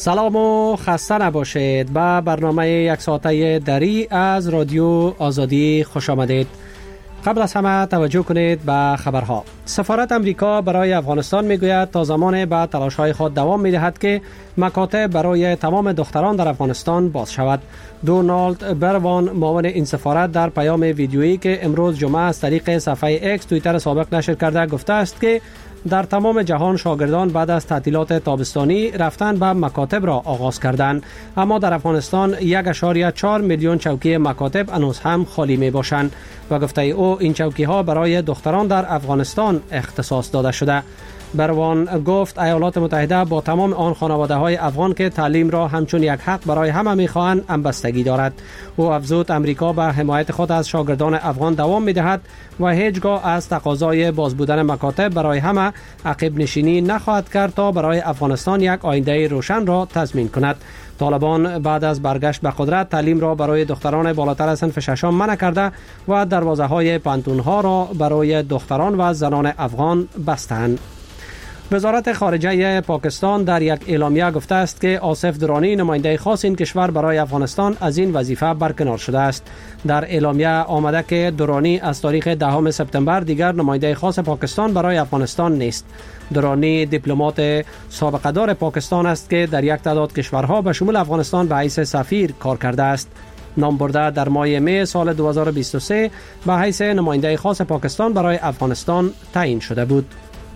سلام و خسته نباشید. به برنامه یک ساعته دری از رادیو آزادی خوش آمدید. قبل از همه توجه کنید به خبرها. سفارت امریکا برای افغانستان میگوید تا زمان بعد تلاش‌های خود دوام می‌دهد که مکاتب برای تمام دختران در افغانستان باز شود. دونالد بروان معاون این سفارت در پیام ویدیویی که امروز جمعه از طریق صفحه اکس توییتر سابق نشر کرده گفته است که در تمام جهان شاگردان بعد از تعطیلات تابستانی رفتن به مکاتب را آغاز کردند، اما در افغانستان 1.4 میلیون چوکی مکاتب هنوز هم خالی می باشند و گفته او این چوکی ها برای دختران در افغانستان اختصاص داده شده. بروان گفت ایالات متحده با تمام آن خانواده های افغان که تعلیم را همچون یک حق برای همه می‌خواهند همبستگی دارد. او افزود امریکا به حمایت خود از شاگردان افغان دوام می‌دهد و هیچگاه از تقاضای باز بودن مکاتب برای همه عقب نشینی نخواهد کرد تا برای افغانستان یک آینده روشن را تضمین کند. طالبان بعد از برگشت به قدرت تعلیم را برای دختران بالاتر از صنف ششم منع کرده و دروازه‌های پانتون‌ها را برای دختران و زنان افغان بستند. وزارت خارجه پاکستان در یک اعلامیه گفته است که آصف درانی نماینده خاص این کشور برای افغانستان از این وظیفه برکنار شده است. در اعلامیه آمده که درانی از تاریخ 10 سپتامبر دیگر نماینده خاص پاکستان برای افغانستان نیست. درانی دیپلمات سابقه دار پاکستان است که در یک تعداد کشورها به شمول افغانستان به حیث سفیر کار کرده است. نام برده در ماه می سال 2023 به حیث نماینده خاص پاکستان برای افغانستان تعیین شده بود.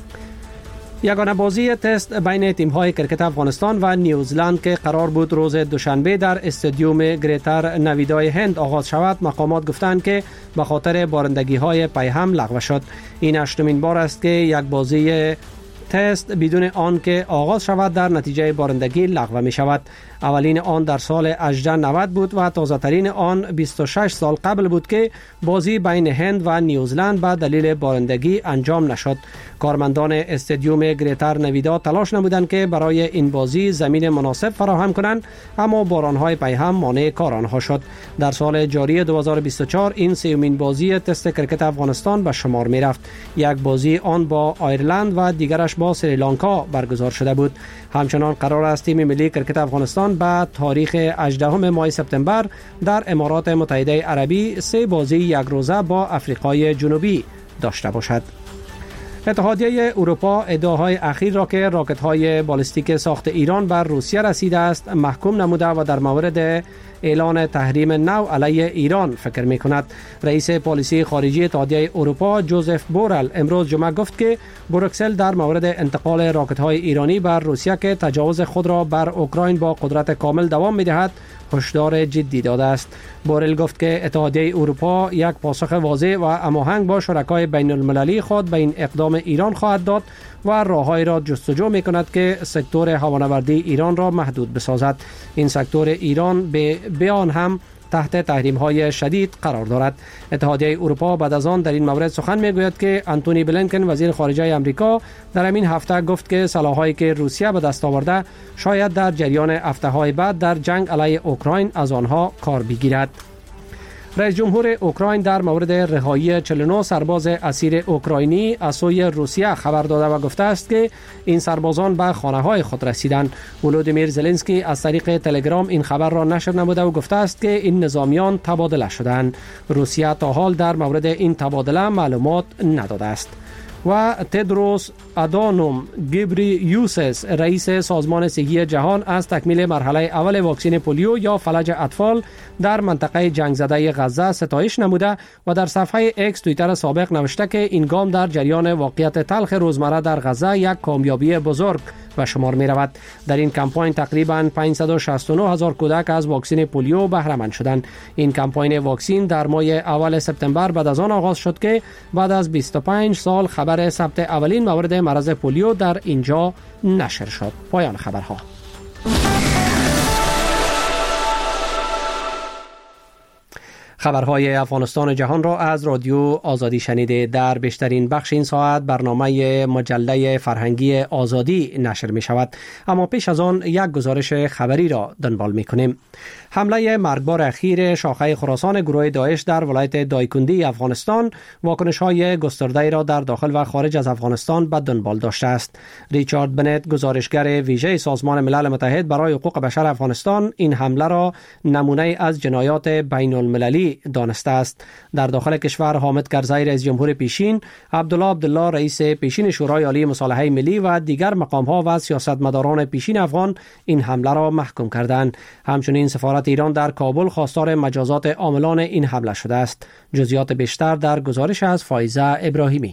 یگانه بازی تست بین تیم‌های کرکت افغانستان و نیوزلند که قرار بود روز دوشنبه در استادیوم گریتر نویدای هند آغاز شود، مقامات گفتند که به خاطر بارندگی‌های پیهم لغو شد. این هشتمین بار است که یک بازی تست بدون آن که آغاز شود در نتیجه بارندگی لغو می شود. اولین آن در سال 1890 بود و تازه ترین آن 26 سال قبل بود که بازی بین هند و نیوزلند به دلیل بارندگی انجام نشد. کارمندان استادیوم گریتر نویدا تلاش نمودند که برای این بازی زمین مناسب فراهم کنند، اما بارانهای پیهم مانع کار آنها شد. در سال جاری 2024 این سومین بازی تست کرکت افغانستان به شمار می رفت. یک بازی آن با آیرلند و دیگرش با سریلانکا برگزار شده بود. همچنان قرار است تیم ملی کرکت افغانستان به تاریخ 18 ماه سپتامبر در امارات متحده عربی 3 بازی یک روزه با آفریقای جنوبی داشته باشد. اتحادیه اروپا ادعاهای اخیر را که راکت‌های بالستیک ساخت ایران بر روسیه رسیده است محکوم نموده و در مورد اعلان تحریم نو علیه ایران فکر می کند. رئیس پالیسی خارجی اتحادیه اروپا جوزف بورل امروز جمعه گفت که بروکسل در مورد انتقال راکت‌های ایرانی بر روسیه که تجاوز خود را بر اوکراین با قدرت کامل دوام می دهد هشدار جدی داده است. بورل گفت که اتحادیه اروپا یک پاسخ واضح و هماهنگ با شرکای بین المللی خود به این اقدام ایران خواهد داد و راههایی را جستجو می کند که سکتور هوانوردی ایران را محدود بسازد. این سکتور ایران به بیان هم تحت تحریم‌های شدید قرار دارد. اتحادیه اروپا بعد از آن در این مورد سخن می‌گوید که آنتونی بلینکن وزیر خارجه آمریکا در همین هفته گفت که سلاح‌هایی که روسیه به دست آورده شاید در جریان هفته‌های بعد در جنگ علیه اوکراین از آنها کار بگیرد. رئیس جمهور اوکراین در مورد رهایی 49 سرباز اسیر اوکراینی از سوی روسیه خبر داده و گفته است که این سربازان به خانه‌های خود رسیدند. ولودیمیر زلنسکی از طریق تلگرام این خبر را نشر نموده و گفته است که این نظامیان تبادله شدند. روسیه تا حال در مورد این تبادله معلومات نداده است. و تدروس آدانوم گبریوسس رئیس سازمان صحی جهان از تکمیل مرحله اول واکسن پولیو یا فلج اطفال در منطقه جنگ زده غزه ستایش نموده و در صفحه اکس توییتر سابق نوشته که این گام در جریان واقعیت تلخ روزمره در غزه یک کامیابی بزرگ به شمار می رود. در این کمپاین تقریباً 569 هزار کودک از واکسن پولیو بهره مند شدند. این کمپاین واکسن در ماه اول سپتامبر بعد از آن آغاز شد که بعد از 25 سال خبر ثبت اولین مورد مرض پولیو در اینجا نشر شد. پایان خبرها. خبرهای افغانستان جهان را از رادیو آزادی شنیده. در بیشترین بخش این ساعت برنامه مجله فرهنگی آزادی نشر می شود، اما پیش از آن یک گزارش خبری را دنبال می کنیم. حمله مرگبار اخیر شاخه خراسان گروه داعش در ولایت دایکندی افغانستان واکنش های گسترده را در داخل و خارج از افغانستان به دنبال داشته است. ریچارد بنت، گزارشگر ویژه سازمان ملل متحد برای حقوق بشر افغانستان، این حمله را نمونه از جنایات بین المللی دانسته است. در داخل کشور حامد کرزی رئیس جمهور پیشین، عبدالله رئیس پیشین شورای عالی مصالحه ملی و دیگر مقام‌ها و سیاستمداران پیشین افغان این حمله را محکوم کردند. همچنین سفارت ایران در کابل خواستار مجازات عاملان این حمله شده است. جزئیات بیشتر در گزارش از فایزه ابراهیمی.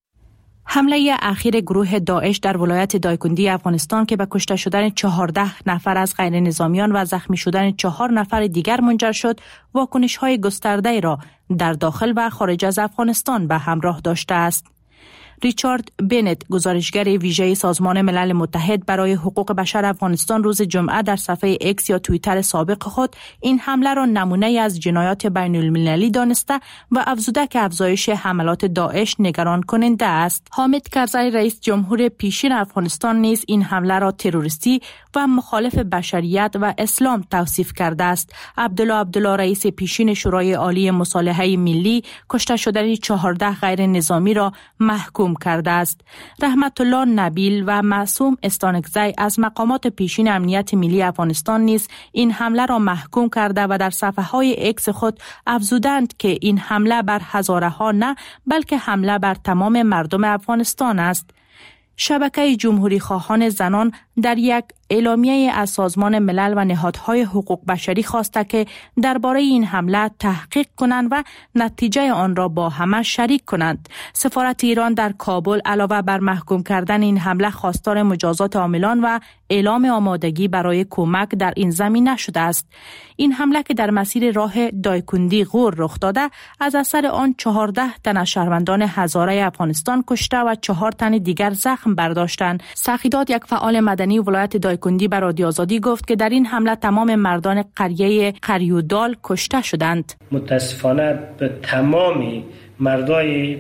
حمله اخیر گروه داعش در ولایت دایکندی افغانستان که به کشته شدن 14 نفر از غیر نظامیان و زخمی شدن 4 نفر دیگر منجر شد، واکنش‌های گسترده را در داخل و خارج از افغانستان به همراه داشته است. ریچارد بنت، گزارشگر ویژه سازمان ملل متحد برای حقوق بشر افغانستان، روز جمعه در صفحه اکس یا توییتر سابق خود این حمله را نمونه از جنایات بین المللی دانسته و افزوده که افزایش حملات داعش نگران کننده است. حامد کرزی رئیس جمهور پیشین افغانستان نیز این حمله را تروریستی و مخالف بشریت و اسلام توصیف کرده است. عبدالله رئیس پیشین شورای عالی مصالحه ملی کشته شدن 14 غیر نظامی را محکوم کرده است. رحمت الله نبیل و معصوم استانکزی از مقامات پیشین امنیت ملی افغانستان نیز این حمله را محکوم کرده و در صفحه‌های اکس خود افزودند که این حمله بر هزاره ها نه، بلکه حمله بر تمام مردم افغانستان است. شبکه جمهوری خواهان زنان در یک اعلامیه از سازمان ملل و نهادهای حقوق بشری خواسته که درباره این حمله تحقیق کنند و نتیجه آن را با همه شریک کنند. سفارت ایران در کابل علاوه بر محکوم کردن این حمله خواستار مجازات عاملان و اعلام آمادگی برای کمک در این زمینه شده است. این حمله که در مسیر راه دایکندی غور رخ داده، از اثر آن 14 تن از شهروندان هزاره افغانستان کشته و 4 تن دیگر زخم برداشتند. سخیداد، یک فعال مدنی ولایت دایکندی، به رادیو آزادی گفت که در این حمله تمام مردان قریه قریودال کشته شدند. متاسفانه به تمامی مردای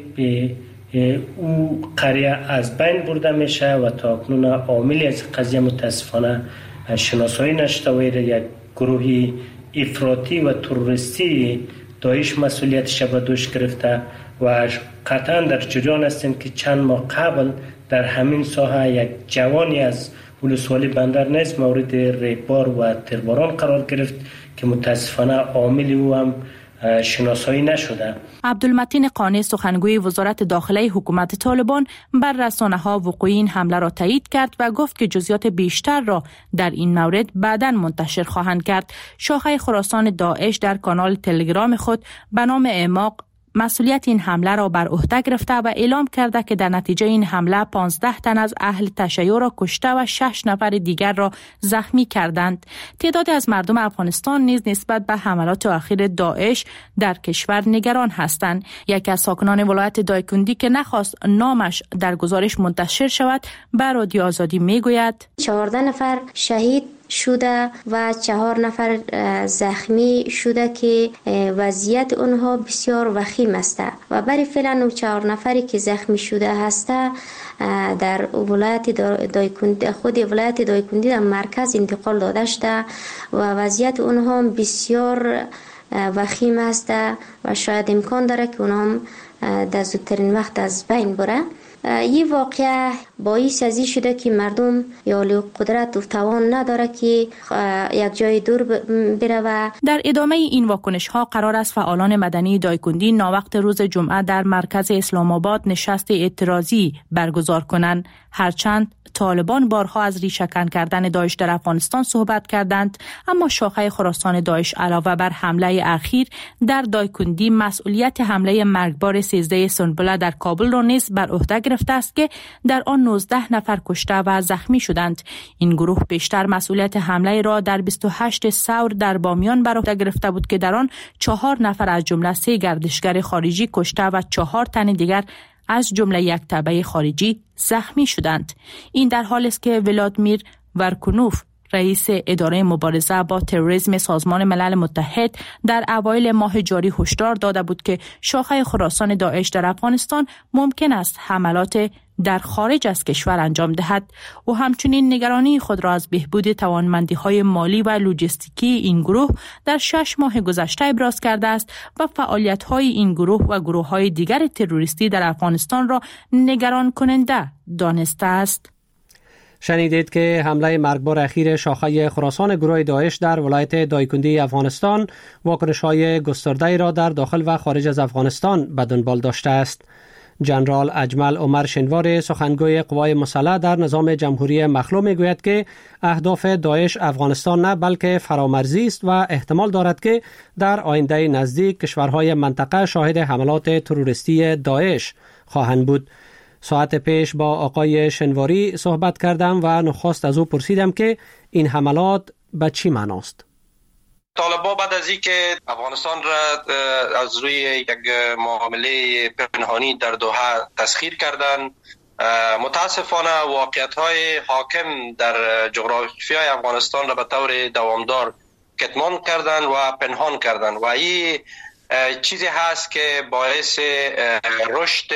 او قریه از بین برده میشه و تا اکنون عاملی از قضیه متاسفانه شناسایی نشده و یک گروهی افراطی و تروریستی داعش مسئولیتش به دوش گرفته و قطعا در جریان هستیم که چند ماه قبل در همین ساحه یک جوانی از ولسوالی بندرنیز مورد ریبار و تیرباران قرار گرفت که متاسفانه عاملی او هم شناسایی نشده. عبدالمتین قانی، سخنگوی وزارت داخله حکومت طالبان، بر رسانه‌ها وقوع این حمله را تایید کرد و گفت که جزئیات بیشتر را در این مورد بعداً منتشر خواهند کرد. شاخه خراسان داعش در کانال تلگرام خود به نام اعماق مسئولیت این حمله را بر عهده گرفته و اعلام کرده که در نتیجه این حمله 15 تن از اهل تشیع را کشته و 6 نفر دیگر را زخمی کردند. تعدادی از مردم افغانستان نیز نسبت به حملات اخیر داعش در کشور نگران هستند. یکی از ساکنان ولایت دایکندی که نخواست نامش در گزارش منتشر شود، به رادیو آزادی میگوید 14 نفر شهید شده و 4 نفر زخمی شده که وضعیت اونها بسیار وخیم است و برای فعلا اون 4 نفری که زخمی شده هست در ولایت دایکندی، خود ولایت دایکندی در مرکز انتقال داده شده و وضعیت اونها بسیار وخیم است و شاید امکان داره که اونها در زودترین وقت از بین بره. این واقعه باعث ازی شده که مردم یا قدرت و توان نداره که یک جای دور بره. و در ادامه این واکنش ها قرار است فعالان مدنی دایکندی ناوقت روز جمعه در مرکز اسلام آباد نشست اعتراضی برگزار کنند. هرچند طالبان بارها از ریشه‌کن کردن داعش در افغانستان صحبت کردند، اما شاخه خراسان داعش علاوه بر حمله اخیر در دایکندی مسئولیت حمله مرگبار 13 سنبله در کابل را نیز بر عهده گرفته است که در آن 19 نفر کشته و زخمی شدند. این گروه بیشتر مسئولیت حمله را در 28 ثور در بامیان بر عهده گرفته بود که در آن 4 نفر از جمله 3 گردشگر خارجی کشته و 4 تن دیگر از جمله یک تبع خارجی زخمی شدند. این در حالی است که ولادیمیر ورکونوف، رئیس اداره مبارزه با تروریسم سازمان ملل متحد در اوایل ماه جاری هشدار داده بود که شاخه خراسان داعش در افغانستان ممکن است حملات در خارج از کشور انجام دهد و همچنین نگرانی خود را از بهبود توانمندی‌های مالی و لوجستیکی این گروه در 6 ماه گذشته ابراز کرده است و فعالیت‌های این گروه و گروه‌های دیگر تروریستی در افغانستان را نگران کننده دانسته است. شنیدید که حمله مرگبار اخیر شاخه خراسان گروه داعش در ولایت دایکندی افغانستان واکنش‌های گسترده را در داخل و خارج از افغانستان به دنبال داشته است. جنرال اجمل عمر شنوار سخنگوی قوای مسلح در نظام جمهوری مخلوع میگوید که اهداف داعش افغانستان نه بلکه فرامرزی است و احتمال دارد که در آینده نزدیک کشورهای منطقه شاهد حملات تروریستی داعش خواهند بود. ساعت پیش با آقای شنواری صحبت کردم و نخست از او پرسیدم که این حملات به چی معناست؟ طالبان بعد از اینکه افغانستان را از روی یک معامله پنهانی در دوحه تسخیر کردند، متاسفانه واقعیت‌های حاکم در جغرافیای افغانستان را به طور دوامدار کتمان کردند و پنهان کردند و این چیزی هست که باعث رشد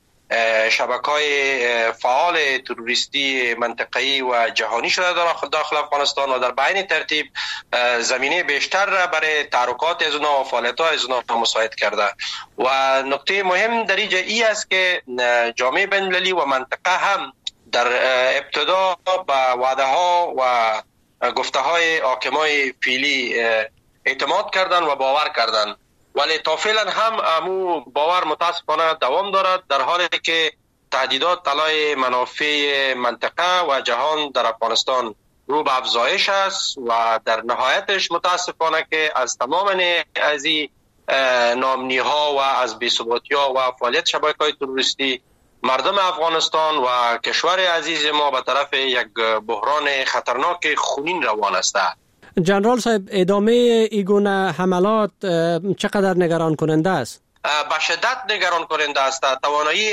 شبکه‌های فعال تروریستی منطقه‌ای و جهانی شده داخل افغانستان و در بین ترتیب زمینه بیشتر را برای تحرکات از اونها و فعالیت‌های از اونها مساعد کرده و نکته مهم در اینجا ای است که جامعه بین‌المللی و منطقه هم در ابتدا به وعده‌ها و گفته‌های حاکمای فعلی اعتماد کردند و باور کردند، ولی تا فعلا هم امو باور متاسفانه دوام دارد، در حالی که تهدیدات علیه منافع منطقه و جهان در افغانستان رو به افزایش است و در نهایتش متاسفانه که از تمام از این ناامنی‌ها و از بی‌ثباتی‌ها و فعالیت شبکه‌های تروریستی مردم افغانستان و کشور عزیز ما به طرف یک بحران خطرناک خونین روان است. جنرال صاحب، ادامه ایگونه حملات چقدر نگران کننده است؟ به شدت نگران کننده است. توانایی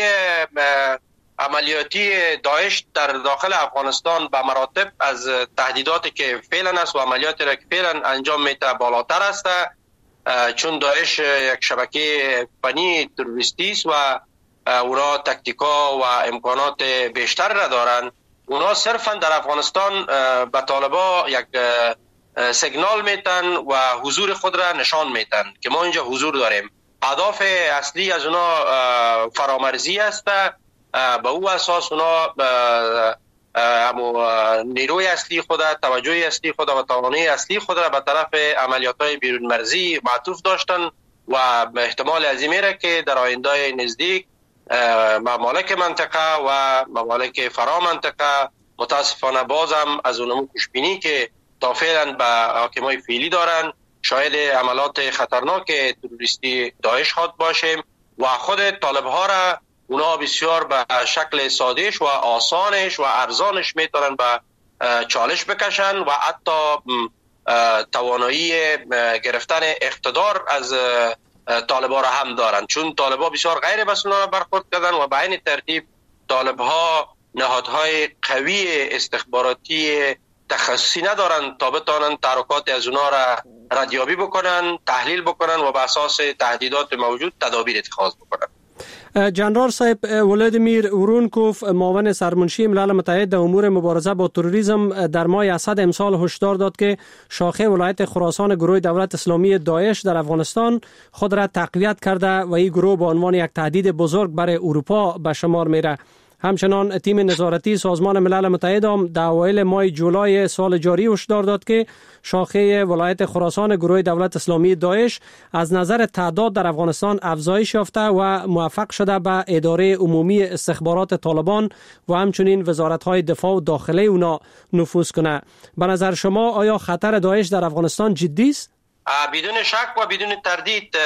عملیاتی داعش در داخل افغانستان به مراتب از تهدیداتی که فعلا است و عملیاتی را که فعلا انجام میده بالاتر است، چون داعش یک شبکه فنی تروریستی است و اونا تکتیکا و امکانات بیشتر را دارند. اونا صرفا در افغانستان به طالبا یک سیگنال میتن و حضور خود را نشان میتن که ما اینجا حضور داریم. اهداف اصلی از اونا فرامرزی است. به او اساس اونا نیروی اصلی خود، توجه اصلی خود و توانایی اصلی خود را به طرف عملیات‌های بیرون مرزی معطوف داشتن و به احتمال عظیم میره که در آینده نزدیک ممالک منطقه و ممالک فرا منطقه متاسفانه بازم از اونمو خوشبینی که تا فعلا به حاکمای فعلی دارن شاهد عملات خطرناک تروریستی داعش خود باشیم و خود طالب‌ها را اونا بسیار به شکل سادهش و آسانش و ارزانش میتونن به چالش بکشن و حتی توانایی گرفتن اقتدار از طالب‌ها را هم دارن، چون طالب‌ها بسیار غیر مسئولانه برخورد کردن و به این ترتیب طالب‌ها نهادهای قوی استخباراتی تخصصی ندارن تا بتانن تحرکات از اونا را ردیابی بکنن، تحلیل بکنن و به اساس تهدیدات موجود تدابیر اتخاذ بکنن. جنرال صاحب، ولادیمیر اورونکوف، معاون سرمنشی ملل متحد در امور مبارزه با تروریسم، در ماه اسد امسال هشدار داد که شاخه ولایت خراسان گروه دولت اسلامی داعش در افغانستان خود را تقویت کرده و این گروه به عنوان یک تهدید بزرگ برای اروپا به شمار میره. همچنان تیم نظارتی سازمان ملل متحد هم در اوایل ماه جولای سال جاری هشدار داد که شاخه ولایت خراسان گروه دولت اسلامی داعش از نظر تعداد در افغانستان افزایش یافته و موفق شده به اداره عمومی استخبارات طالبان و همچنین وزارت‌های دفاع و داخله اونا نفوذ کنه. به نظر شما آیا خطر داعش در افغانستان جدی است؟ بدون شک و بدون تردید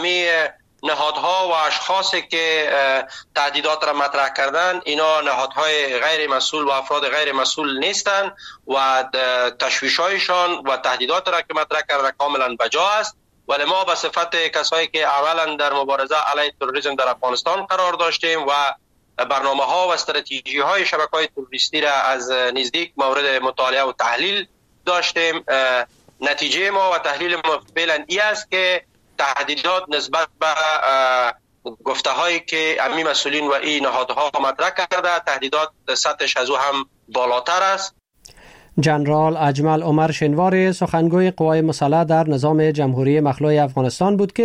نهادها و اشخاصی که تهدیدات را مطرح کردن اینا نهادهای غیر مسئول و افراد غیر مسئول نیستند و تشویش‌هایشان و تهدیدات را که مطرح کردن کاملا بجا است، ولی ما به صفت کسایی که اولا در مبارزه علیه تروریسم در افغانستان قرار داشتیم و برنامه‌ها و استراتژی‌های شبکه‌های تروریستی را از نزدیک مورد مطالعه و تحلیل داشتیم. نتیجه ما و تحلیل ما فعلا این است که تهدیدات نسبت به گفته هایی که امی مسئولین و این نهادها مطرح کرده، تهدیدات سطحش از او هم بالاتر است. جنرال اجمل عمر شنواری سخنگوی قوای مسلح در نظام جمهوری مخلوع افغانستان بود که